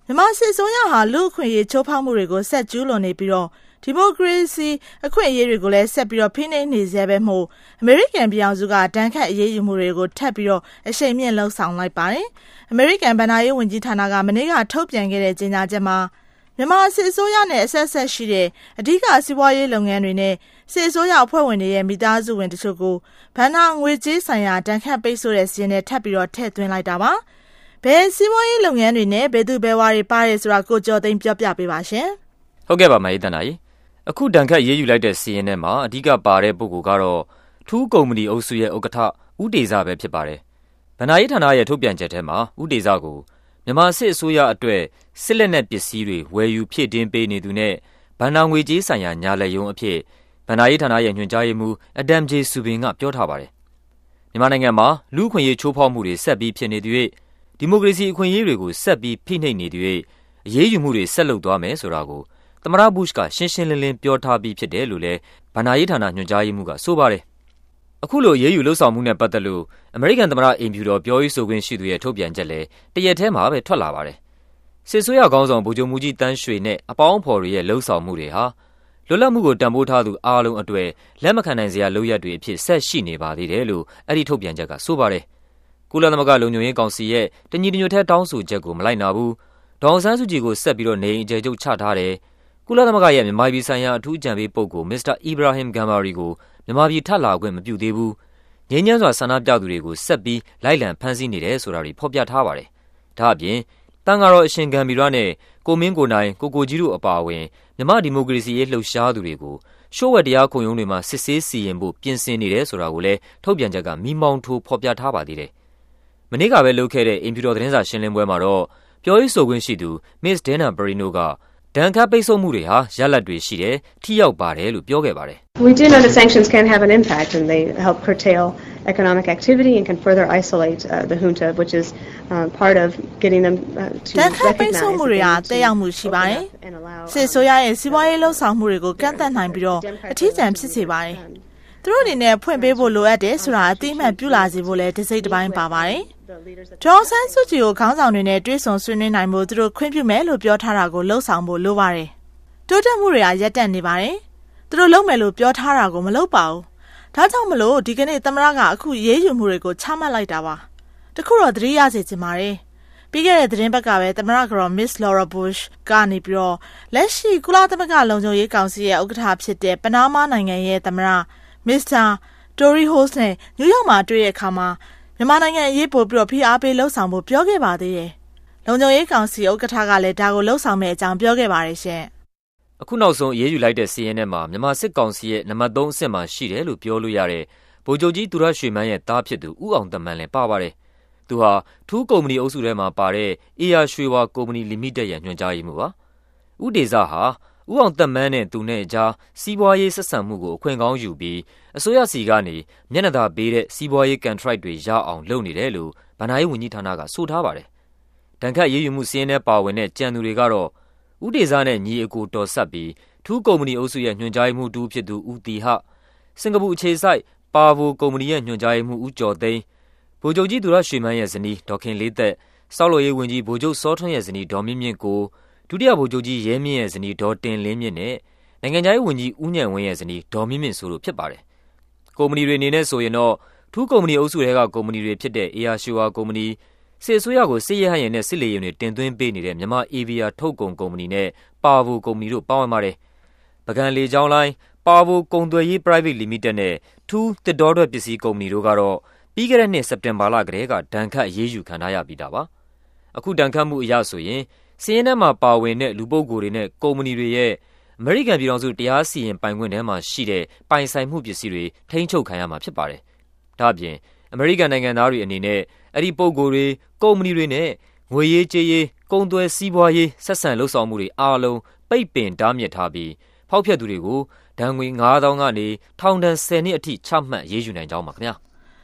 မြန်မာစစ်အစိုးရဟာလူ့အခွင့်အရေးချိုးဖောက်မှုတွေကိုဆက်ကျူးလွန်နေပြီးတော့ဒီမိုကရေစီအခွင့်အရေးတွေကိုလည်းဆက်ပြီးတော့ဖိနှိပ်နေစေပဲမို့အမေရိကန်ပြည်ထောင်စုကတန်းခတ်အရေးယူမှုတွေကိုထပ်ပြီးတော့အရှိန်မြင့်လှုံ့ဆော်လိုက်ပါတယ်။အမေရိကန်ဗဏ္ဍာရေးဝန်ကြီးဌာနကမနေ့ကထုတ်ပြန်ခဲ့တဲ့ကြေညာချက်မှာမြန်မာစစ်အစိုးရနဲ့အဆက်ဆက်ရှိတဲ့အဓိကစီးပွားရေးလုပ်ငန်းတွေနဲ့စစ်အစိုးရအဖွဲ့ဝင်တွေရဲ့မိသားစုဝင်တချို့ကိုဘဏ္ဍာငွေကြေးဆိုင်ရာတန်းခတ်ပိတ်ဆို့တဲ့စီးရင်နဲ့ထပ်ပြီးတော့ထည့်သွင်းလိုက်တာပါ။ဘယ်စီးပွားရေးလုပ်ငန်းတွေနဲ့ဘယ်သူဘယ်ဝါတွေပါတယ်ဆိုတာကိုကျော်သိန်းပြောပြပေးပါရှင်။ဟုတ်ကဲ့ပါမအေးတန်တာကြီး။အခုတန်းခတ်ရေးယူလိုက်တဲ့စီးရင်ထဲမှာအဓိကပါတဲ့ပုဂ္ဂိုလ်ကတော့ထူးကုမ္ပဏီအုပ်စုရဲ့ဥက္ကဋ္ဌဦးတေဇပဲဖြစ်ပါတယ်။ဗဏ္ဍာရေးဌာနရဲ့ထုတ်ပြန်ချက်ထဲမှာဦးတေဇကိုမြန်မာစစ်အစိုးရအတွက်စစ်လက်နက်ပစ္စည်းတွေဝယ်ယူဖြည့်တင်းပေးနေသူနဲ့ဘဏ္ဍာငွေကြေးဆိုင်ရာညာလက်ရုံးအဖြစ်ဗဏ္ဍာရေးဌာနရဲ့ညွှန်ကြားရေးမှူးအဒမ်ဂျေဆူဘင်ကပြောထားပါတယ်။မြန်မာနိုင်ငံမှာလူ့အခွင့်အရေးချိုးဖောက်မှုတွေဆက်ပြီးဖြစ်နေသရွေ့ဒီမိုကရေစီအခွင့်အရေးတွေကိုဆက်ပြီးဖိနှိပ်နေသရွေ့အရေးယူမှုတွေဆက်လုပ်သွားမယ်ဆိုတာကိုသမ္မတဘုရှ်ကရှင်းရှင်းလင်းလင်းပြောထားပြီးဖြစ်တယ်လို့လည်းဗဏ္ဍာရေးဌာနညွှန်ကြားရေးမှူးကဆိုပါတယ်။အခုလိုအရေးယူလှုပ်ဆောင်မှုနဲ့ပတ်သက်လို့အမေရိကန်သမ္မတအိမ်ဖြူတော်ပြောရေးဆိုခွင့်ရှိသူရဲ့ထုတ်ပြန်ချက်လည်းတရက်ထဲမှာပဲထွက်လာပါတယ်။စစ်ဆိုးရခေါင်းဆောင်ဗိုလ်ချုပ်မှူးကြီးတန်းရွှေနဲ့အပေါင်းအဖော်တွေရဲ့လှုပ်ဆောင်မှုတွေဟာလွတ်လပ်မှုကိုတန်ဖိုးထားသူအားလုံးအတွက်လက်မခံနိုင်စရာလုပ်ရပ်တွေအဖြစ်ဆက်ရှိနေပါသေးတယ်လို့အဲ့ဒီထုတ်ပြန်ချက်ကဆိုပါတယ်။ကုလသမဂ္ဂလုံခြုံရေးကောင်စီရဲ့တညီတညွတ်ထဲတောင်းဆိုချက်ကိုမလိုက်နာဘူး။ဒေါအောင်ဆန်းစုကြည်ကိုဆက်ပြီးတော့နေအိမ်အကျယ်ချုပ်ချထားတယ်။ကုလသမဂ္ဂရဲ့မြန်မာပြည်ဆိုင်ရာအထူးအကြံပေးပုဂ္ဂိုလ်မစ္စတာအီဘရာဟင်ဂမ်မာရီကိုမြန်မာပြည်ထပ်လာခွင့်မပြုသေးဘူး။ငြိမ်းချမ်းစွာဆန္ဒပြသူတွေကိုဆက်ပြီးလိုက်လံဖမ်းဆီးနေတယ်ဆိုတာတွေဖော်ပြထားပါတယ်။ဒါအပြင်တန်ဃာတော်အရှင်ဂမ်ဘီရနဲ့ကိုမင်းကိုနိုင်ကိုကြီးတို့အပါအဝင်မြန်မာဒီမိုကရေစီရေးလှုပ်ရှားသူတွေကိုရှို့ဝှက်တရားခုံရုံးတွေမှာစစ်ဆေးစီရင်ဖို့ပြင်ဆင်နေတယ်ဆိုတာကိုလည်းထုတ်ပြန်ချက်ကမီးမောင်းထိုးဖော်ပြထားပါသေးတယ်။မနေ့ကပဲလုပ်ခဲ့တဲ့အိမ်ဖြူတော်သတင်းစာရှင်းလင်းပွဲမှာတော့ပြောရေးဆိုခွင့်ရှိသူမစ္စဒဲနာဘရီနိုကဒဏ်ခတ်ပိတ်ဆို့မှုတွေဟာရလဒ်တွေရှိတယ်ထိရောက်ပါတယ်လို့ပြောခဲ့ပါတယ်။ We do know that sanctions can have an impact and they help curtail economic activity and can further isolate the junta which is part of getting them to recognize မှုတွေဟာတက်ရောက်မှုရှိပါတယ်။စစ်ဆိုးရရဲ့စီးပွားရေးလှုပ်ဆောင်မှုတွေကိုကန့်သတ်နိုင်ပြီးတော့အထီးကျန်ဖြစ်စေပါတယ်။သူတို့အနေနဲ့ဖွင့်ပေးဖို့လိုအပ်တယ်ဆိုတာအသိအမှတ်ပြုလာစေဖို့လည်းတစ်စိတ်တစ်ပိုင်းပါပါတယ်။ဒေါ်ဆန်းစုကြည်ကိုခေါင်းဆောင်တွေနဲ့တွေ့ဆုံဆွေးနွေးနိုင်ဖို့သူတို့ခွင့်ပြုမယ်လို့ပြောထားတာကိုလှုပ်ဆောင်ဖို့လိုပါတယ်။တိုးတက်မှုတွေကရပ်တန့်နေပါတယ်။သူတို့လုပ်မယ်လို့ပြောထားတာကိုမလုပ်ပါဘူး။ဒါကြောင့်မလို့ဒီကနေ့သမ္မတကအခုရေးယူမှုတွေကိုချမှတ်လိုက်တာပါ။တခုတော့သတိရစေချင်ပါတယ်။ပြီးခဲ့တဲ့သတင်းပတ်ကပဲသမ္မတကတော် Miss Laura Bush ကနေပြီးတော့လက်ရှိကုလသမဂ္ဂလုံခြုံရေးကောင်စီရဲ့ဥက္ကဋ္ဌဖြစ်တဲ့ပနားမားနိုင်ငံရဲ့သမ္မတ Mr. Tory Holt နဲ့နယူးယောက်မှာတွေ့တဲ့အခါမှာမြန်မာနိုင်ငံအရေးပို့ပြီးတော့ဖိအားပေးလှုပ်ဆောင်ဖို့ပြောခဲ့ပါသေးတယ်။လုံခြုံရေးကောင်စီဥက္ကဋ္ဌကလည်းဒါကိုလှုပ်ဆောင်မယ့်အကြောင်းပြောခဲ့ပါတယ်ရှင်။အခုနောက်ဆုံးအရေးယူလိုက်တဲ့စီးရင်ထဲမှာမြန်မာစစ်ကောင်စီရဲ့နံပါတ်3အဆင့်မှာရှိတယ်လို့ပြောလို့ရတဲ့ဗိုလ်ချုပ်ကြီးသူရရွှေမန်းရဲ့သားဖြစ်သူဦးအောင်တမန်လည်းပါပါတယ်။သူဟာထူးကုမ္ပဏီအုပ်စုထဲမှာပါတဲ့အေယာရွှေဝါကုမ္ပဏီလီမိတက်ရဲ့ညွှန်ကြားရေးမှူးပါ။ဦးဒေဇဟာဦးအောင်တမန်းနဲ့သူနဲ့အကြားစီးပွားရေးဆက်ဆံမှုကိုအခွင့်ကောင်းယူပြီးအစိုးရစီကနေမျက်နှာသာပေးတဲ့စီးပွားရေးကန်ထရိုက်တွေရအောင်လုပ်နေတယ်လို့ဗဏ္ဍာရေးဝန်ကြီးဌာနကဆိုထားပါတယ်။တန်ခတ်ရေးယူမှုစီးရင်ထဲပါဝင်တဲ့ကြံသူတွေကတော့ဦးဒေဇနဲ့ညီအကိုတော်ဆက်ပြီးထူးကုမ္ပဏီအုပ်စုရဲ့ညွှန်ကြားရေးမှူးတူဖြစ်သူဦးတီဟစင်ကာပူအခြေစိုက်ပါဗိုကုမ္ပဏီရဲ့ညွှန်ကြားရေးမှူးဦးကျော်သိန်းဗိုလ်ချုပ်ကြီးသူရရွှေမန်းရဲ့ဇနီးဒေါခင်လေးသက်စောက်လို့ရေးဝန်ကြီးဗိုလ်ချုပ်စောထွန်းရဲ့ဇနီးဒေါ်မြင့်မြင့်ကိုဒုတိယဗိုလ်ချုပ်ကြီးရဲမြင့်ရဲ့ဇနီးဒေါ်တင်လင်းမြင့်နဲ့နိုင်ငံခြားရေးဝန်ကြီးဦးညံဝင်းရဲ့ဇနီးဒေါ်မြင့်မြင့်ဆိုလို့ဖြစ်ပါတယ်။ကုမ္ပဏီတွေအနေနဲ့ဆိုရင်တော့ထူးကုမ္ပဏီအုပ်စုတွေကကုမ္ပဏီတွေဖြစ်တဲ့အေယာရွှေဝါကုမ္ပဏီစစ်အစိုးရကိုစစ်ရဟတ်ယာဉ်နဲ့စစ်လေယာဉ်တွေတင်သွင်းပေးနေတဲ့မြန်မာအေဗီယာထုတ်ကုန်ကုမ္ပဏီနဲ့ပါဗိုကုမ္ပဏီတို့ပါဝင်ပါတယ်။ပကံလေကြောင်းလိုင်းပါဗိုကုန်သွယ်ရေး private limited နဲ့ထူးတစ်တော်ထွက်ပစ္စည်းကုမ္ပဏီတို့ကတော့ပြီးခဲ့တဲ့နှစ်စက်တင်ဘာလကတည်းကဒဏ်ခတ်အရေးယူခံထားရပြီးတာပါ။အခုဒဏ်ခတ်မှုအရဆိုရင်စီးရင်ထဲမှာပါဝင်တဲ့လူပုဂ္ဂိုလ်တွေနဲ့ကုမ္ပဏီတွေရဲ့အမေရိကန်ပြည်ထောင်စုတရားစီရင်ပိုင်ခွင့်ထဲမှာရှိတဲ့ပိုင်ဆိုင်မှုပစ္စည်းတွေထိန်းချုပ်ခံရမှာဖြစ်ပါတယ်။ဒါ့အပြင်အမေရိကန်နိုင်ငံသားတွေအနေနဲ့အဲ့ဒီပုဂ္ဂိုလ်တွေကုမ္ပဏီတွေနဲ့ငွေရေးကြေးရေးကုန်သွယ်စီးပွားရေးဆက်ဆံလှုပ်ဆောင်မှုတွေအားလုံးပိတ်ပင်တားမြစ်ထားပြီးဖောက်ဖျက်သူတွေကိုဒဏ်ငွေ 9,000 ကနေထောင်ဒဏ် 10 နှစ်အထိချမှတ်ရေးယူနိုင်ကြောင်းပါခင်ဗျာ။